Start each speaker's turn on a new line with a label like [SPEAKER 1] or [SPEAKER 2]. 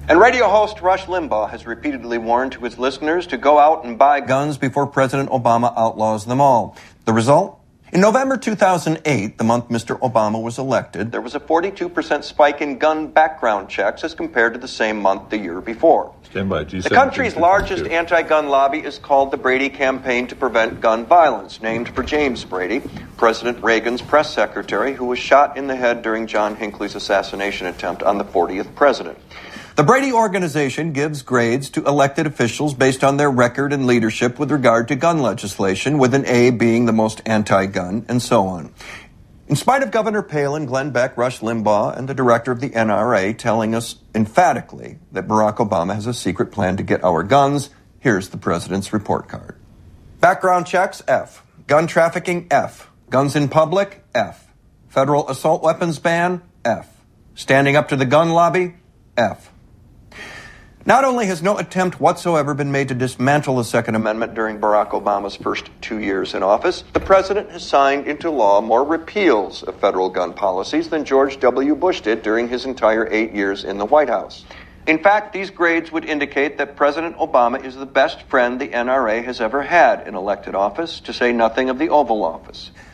[SPEAKER 1] And radio host Rush Limbaugh has repeatedly warned to his listeners to go out and buy guns before President Obama outlaws them all. The result? In November 2008, the month Mr. Obama was elected, there was a 42% spike in gun background checks as compared to the same month the year before. The country's largest anti-gun lobby is called the Brady Campaign to Prevent Gun Violence, named for James Brady, President Reagan's press secretary, who was shot in the head during John Hinckley's assassination attempt on the 40th president. The Brady organization gives grades to elected officials based on their record and leadership with regard to gun legislation, with an A being the most anti-gun, and so on. In spite of Governor Palin, Glenn Beck, Rush Limbaugh, and the director of the NRA telling us emphatically that Barack Obama has a secret plan to get our guns, here's the president's report card. Background checks, F. Gun trafficking, F. Guns in public, F. Federal assault weapons ban, F. Standing up to the gun lobby, F. Not only has no attempt whatsoever been made to dismantle the Second Amendment during Barack Obama's first 2 years in office, the president has signed into law more repeals of federal gun policies than George W. Bush did during his entire 8 years in the White House. In fact, these grades would indicate that President Obama is the best friend the NRA has ever had in elected office, to say nothing of the Oval Office.